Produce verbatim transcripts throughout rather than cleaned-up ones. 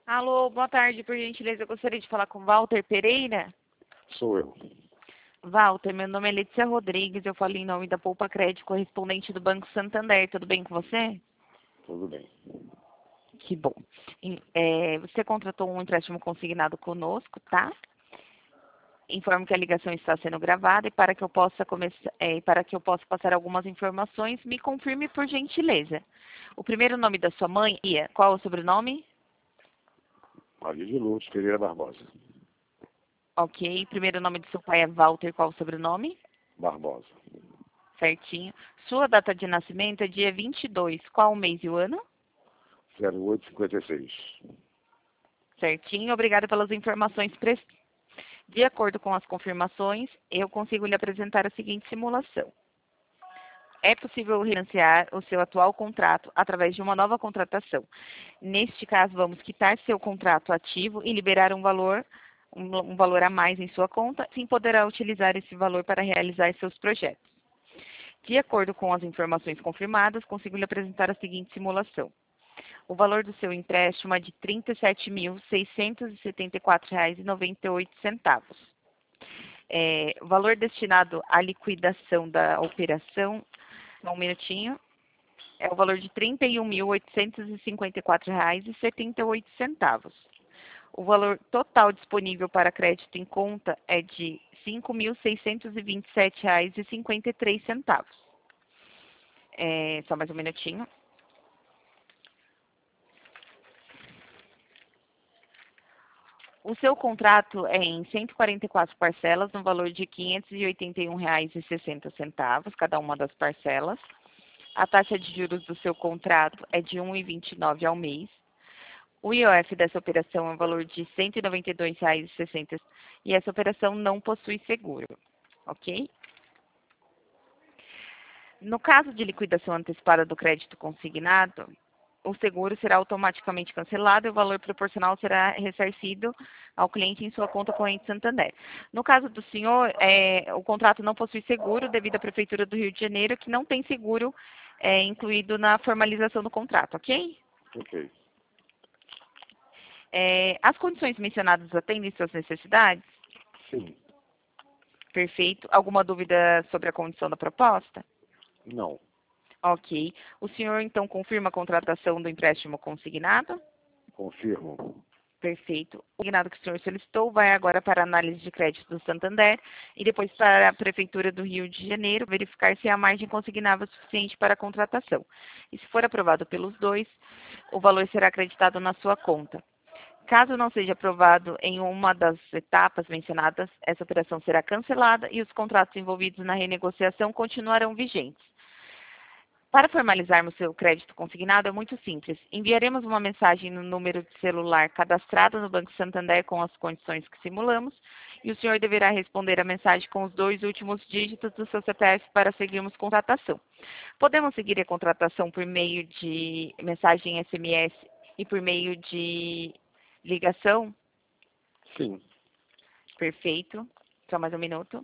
Alô, boa tarde, por gentileza, eu gostaria de falar com Walter Pereira. Sou eu. Walter, meu nome é Letícia Rodrigues, eu falo em nome da Poupa Crédito, correspondente do Banco Santander. Tudo bem com você? Tudo bem. Que bom. Em- é, você contratou um empréstimo consignado conosco, tá? Informo que a ligação está sendo gravada e para que eu possa começar, é, para que eu possa passar algumas informações, me confirme por gentileza. O primeiro nome da sua mãe, Ia, qual é o sobrenome? Maria de Lourdes Pereira Barbosa. Ok. Primeiro nome do seu pai é Walter, qual é o sobrenome? Barbosa. Certinho. Sua data de nascimento é dia vinte e dois. Qual o mês e o ano? zero oito cinquenta e seis. Certinho. Obrigada pelas informações. Pre- De acordo com as confirmações, eu consigo lhe apresentar a seguinte simulação. É possível financiar o seu atual contrato através de uma nova contratação. Neste caso, vamos quitar seu contrato ativo e liberar um valor, um, um valor a mais em sua conta, sim poderá utilizar esse valor para realizar seus projetos. De acordo com as informações confirmadas, consigo lhe apresentar a seguinte simulação. O valor do seu empréstimo é de trinta e sete mil, seiscentos e setenta e quatro reais e noventa e oito centavos. É, o valor destinado à liquidação da operação, só um minutinho, é o valor de trinta e um mil, oitocentos e cinquenta e quatro reais e setenta e oito centavos. O valor total disponível para crédito em conta é de cinco mil, seiscentos e vinte e sete reais e cinquenta e três centavos. É, só mais um minutinho. O seu contrato é em cento e quarenta e quatro parcelas, no valor de quinhentos e oitenta e um reais e sessenta centavos, cada uma das parcelas. A taxa de juros do seu contrato é de um vírgula vinte e nove ao mês. O I O F dessa operação é um valor de cento e noventa e dois reais e sessenta centavos e essa operação não possui seguro, ok? No caso de liquidação antecipada do crédito consignado, o seguro será automaticamente cancelado e o valor proporcional será ressarcido ao cliente em sua conta corrente Santander. No caso do senhor, é, o contrato não possui seguro devido à Prefeitura do Rio de Janeiro, que não tem seguro é, incluído na formalização do contrato, ok? Ok. É, as condições mencionadas atendem suas necessidades? Sim. Perfeito. Alguma dúvida sobre a condição da proposta? Não. Ok. O senhor, então, confirma a contratação do empréstimo consignado? Confirmo. Perfeito. O consignado que o senhor solicitou vai agora para a análise de crédito do Santander e depois para a Prefeitura do Rio de Janeiro verificar se a margem consignável é suficiente para a contratação. E se for aprovado pelos dois, o valor será acreditado na sua conta. Caso não seja aprovado em uma das etapas mencionadas, essa operação será cancelada e os contratos envolvidos na renegociação continuarão vigentes. Para formalizarmos seu crédito consignado é muito simples. Enviaremos uma mensagem no número de celular cadastrado no Banco Santander com as condições que simulamos e o senhor deverá responder a mensagem com os dois últimos dígitos do seu C P F para seguirmos contratação. Podemos seguir a contratação por meio de mensagem S M S e por meio de ligação? Sim. Perfeito. Só mais um minuto.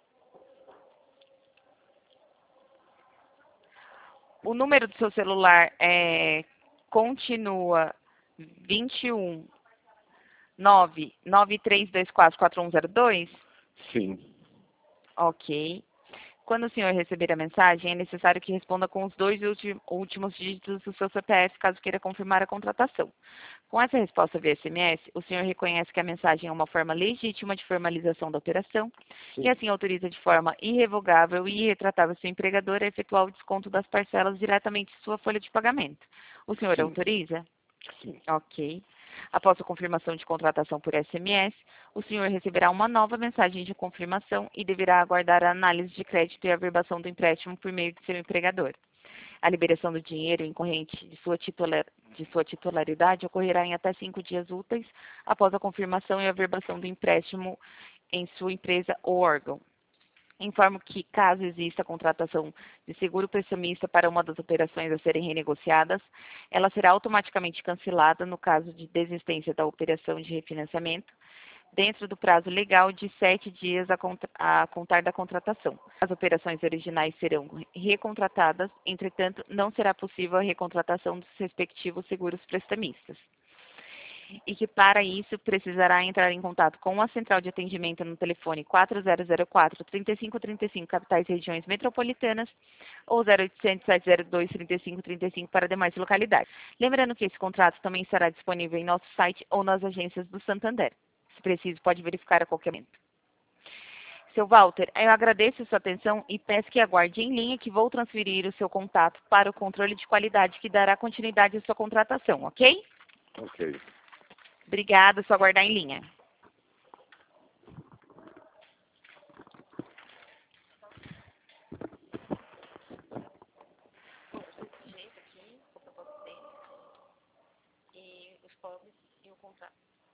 O número do seu celular é, continua vinte e um, nove nove três dois quatro, quatro um zero dois? Sim. Ok. Quando o senhor receber a mensagem, é necessário que responda com os dois ulti- últimos dígitos do seu C P F, caso queira confirmar a contratação. Com essa resposta via S M S, o senhor reconhece que a mensagem é uma forma legítima de formalização da operação Sim. e assim autoriza de forma irrevogável e irretratável seu empregador a efetuar o desconto das parcelas diretamente em sua folha de pagamento. O senhor Sim. autoriza? Sim. Ok. Após a confirmação de contratação por S M S, o senhor receberá uma nova mensagem de confirmação e deverá aguardar a análise de crédito e a averbação do empréstimo por meio de seu empregador. A liberação do dinheiro em corrente de sua, titular, de sua titularidade ocorrerá em até cinco dias úteis após a confirmação e averbação do empréstimo em sua empresa ou órgão. Informo que, caso exista a contratação de seguro prestamista para uma das operações a serem renegociadas, ela será automaticamente cancelada no caso de desistência da operação de refinanciamento, dentro do prazo legal de sete dias a, contra a contar da contratação. As operações originais serão recontratadas, entretanto, não será possível a recontratação dos respectivos seguros prestamistas. e que para isso precisará entrar em contato com a central de atendimento no telefone quatro zero zero quatro, três cinco três cinco, capitais e regiões metropolitanas, ou zero oitocentos, sete zero dois, três cinco três cinco para demais localidades. Lembrando que esse contrato também estará disponível em nosso site ou nas agências do Santander. Se preciso, pode verificar a qualquer momento. Seu Walter, eu agradeço a sua atenção e peço que aguarde em linha que vou transferir o seu contato para o controle de qualidade que dará continuidade à sua contratação, ok? Ok. Obrigada, só aguardar em linha. E os pobres e o contrato.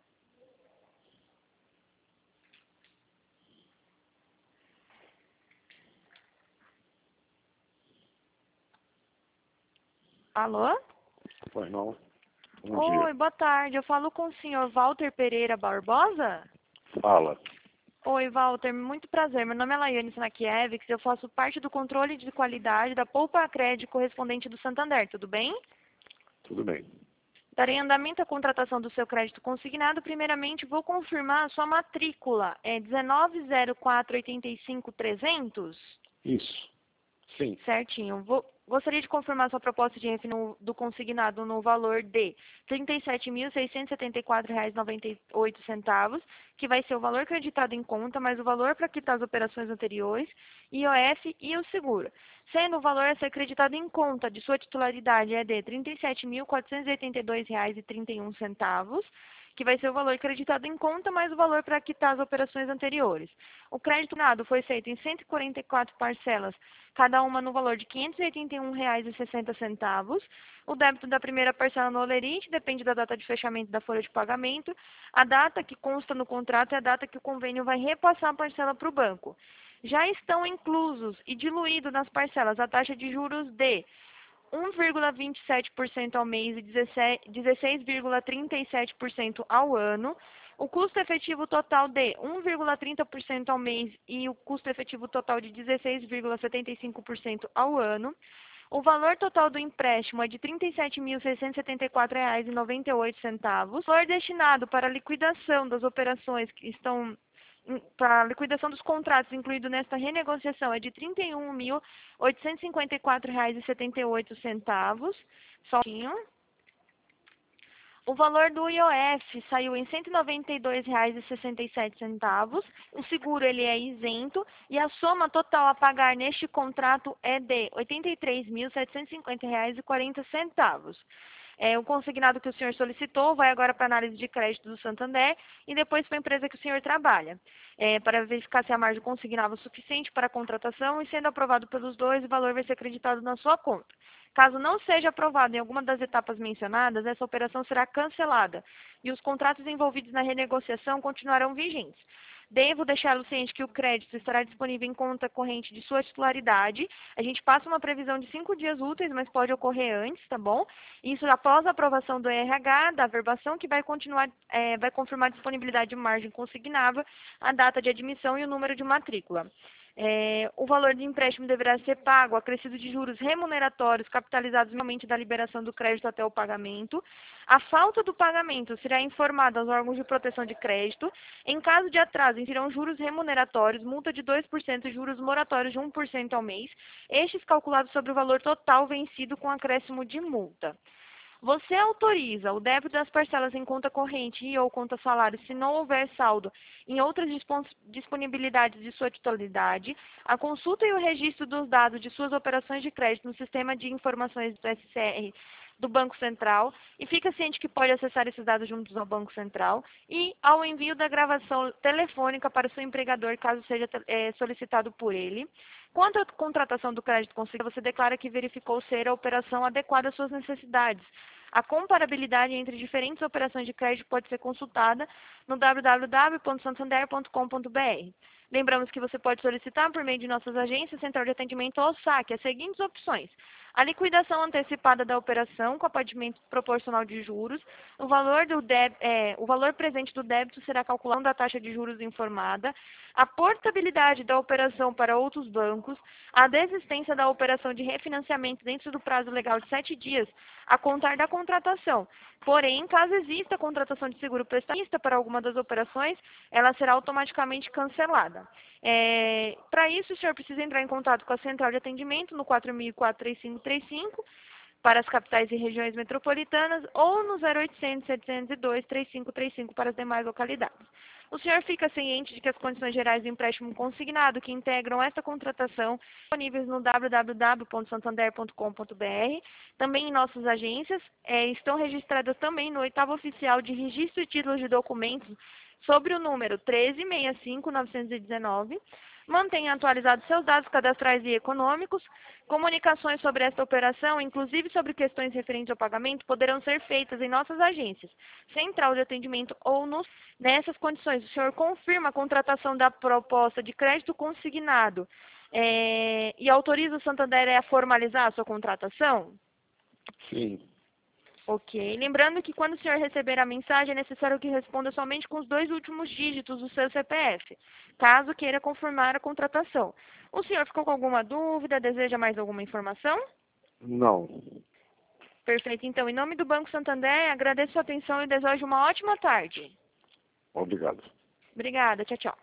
Alô? Pois não. Bom Oi, dia. boa tarde. Eu falo com o senhor Walter Pereira Barbosa? Fala. Oi, Walter. Muito prazer. Meu nome é Laiane Snakiewicz. Eu faço parte do controle de qualidade da Poupa Crédito correspondente do Santander. Tudo bem? Tudo bem. Darei andamento à contratação do seu crédito consignado. Primeiramente, vou confirmar a sua matrícula. É dezenove zero quatro, oitenta e cinco, trezentos? Isso. Sim. Certinho. Vou, gostaria de confirmar sua proposta de refino do consignado no valor de trinta e sete mil, seiscentos e setenta e quatro reais e noventa e oito centavos, que vai ser o valor acreditado em conta, mais o valor para quitar as operações anteriores, I O F e o seguro. Sendo o valor a ser acreditado em conta de sua titularidade é de trinta e sete mil, quatrocentos e oitenta e dois reais e trinta e um centavos, que vai ser o valor acreditado em conta, mais o valor para quitar as operações anteriores. O crédito nado foi feito em cento e quarenta e quatro parcelas, cada uma no valor de quinhentos e oitenta e um reais e sessenta centavos. O débito da primeira parcela no Olerite depende da data de fechamento da folha de pagamento. A data que consta no contrato é a data que o convênio vai repassar a parcela para o banco. Já estão inclusos e diluídos nas parcelas a taxa de juros de um vírgula vinte e sete por cento ao mês e dezesseis vírgula trinta e sete por cento ao ano, o custo efetivo total de um vírgula trinta por cento ao mês e o custo efetivo total de dezesseis vírgula setenta e cinco por cento ao ano. O valor total do empréstimo é de trinta e sete mil, seiscentos e setenta e quatro reais e noventa e oito centavos. O valor destinado para a liquidação das operações que estão para a liquidação dos contratos incluído nesta renegociação é de trinta e um mil, oitocentos e cinquenta e quatro reais e setenta e oito centavos. Sozinho. O valor do I O F saiu em cento e noventa e dois reais e sessenta e sete centavos. O seguro ele é isento e a soma total a pagar neste contrato é de oitenta e três mil, setecentos e cinquenta reais e quarenta centavos. É, o consignado que o senhor solicitou vai agora para a análise de crédito do Santander e depois para a empresa que o senhor trabalha, é, para verificar se a margem consignava o suficiente para a contratação e, sendo aprovado pelos dois, o valor vai ser acreditado na sua conta. Caso não seja aprovado em alguma das etapas mencionadas, essa operação será cancelada e os contratos envolvidos na renegociação continuarão vigentes. Devo deixá-lo ciente que o crédito estará disponível em conta corrente de sua titularidade. A gente passa uma previsão de cinco dias úteis, mas pode ocorrer antes, tá bom? Isso após a aprovação do R H, da averbação, que vai continuar, é, vai confirmar a disponibilidade de margem consignável, a data de admissão e o número de matrícula. É, o valor do empréstimo deverá ser pago acrescido de juros remuneratórios capitalizados normalmente da liberação do crédito até o pagamento. A falta do pagamento será informada aos órgãos de proteção de crédito. Em caso de atraso, incidirão juros remuneratórios, multa de dois por cento e juros moratórios de um por cento ao mês, estes calculados sobre o valor total vencido com acréscimo de multa. Você autoriza o débito das parcelas em conta corrente e ou conta salário se não houver saldo em outras disponibilidades de sua titularidade, a consulta e o registro dos dados de suas operações de crédito no sistema de informações do S C R do Banco Central e fica ciente que pode acessar esses dados juntos ao Banco Central e ao envio da gravação telefônica para o seu empregador, caso seja é, solicitado por ele. Quanto à contratação do crédito consignado, você declara que verificou ser a operação adequada às suas necessidades. A comparabilidade entre diferentes operações de crédito pode ser consultada no w w w ponto santander ponto com ponto b r. Lembramos que você pode solicitar por meio de nossas agências, Central de Atendimento ou S A C, as seguintes opções. A liquidação antecipada da operação com apadimento proporcional de juros. O valor, do débito, é, o valor presente do débito será calculado da taxa de juros informada. a portabilidade da operação para outros bancos, a desistência da operação de refinanciamento dentro do prazo legal de sete dias a contar da contratação. Porém, caso exista a contratação de seguro prestamista para alguma das operações, ela será automaticamente cancelada. É, para isso, o senhor precisa entrar em contato com a central de atendimento no quatro mil e quatro, três cinco três cinco para as capitais e regiões metropolitanas ou no zero oitocentos, setecentos e dois, trinta e cinco trinta e cinco para as demais localidades. O senhor fica ciente de que as condições gerais do empréstimo consignado que integram esta contratação disponíveis no w w w ponto santander ponto com ponto b r, também em nossas agências, é, estão registradas também no oitavo oficial de registro de títulos de documentos sobre o número treze sessenta e cinco, novecentos e dezenove. Mantenha atualizados seus dados cadastrais e econômicos. Comunicações sobre esta operação, inclusive sobre questões referentes ao pagamento, poderão ser feitas em nossas agências, central de atendimento ou nos... Nessas condições, o senhor confirma a contratação da proposta de crédito consignado é, e autoriza o Santander a formalizar a sua contratação? Sim. Ok. Lembrando que quando o senhor receber a mensagem, é necessário que responda somente com os dois últimos dígitos do seu C P F, caso queira confirmar a contratação. O senhor ficou com alguma dúvida? Deseja mais alguma informação? Não. Perfeito. Então, em nome do Banco Santander, agradeço a atenção e desejo uma ótima tarde. Obrigado. Obrigada. Tchau, tchau.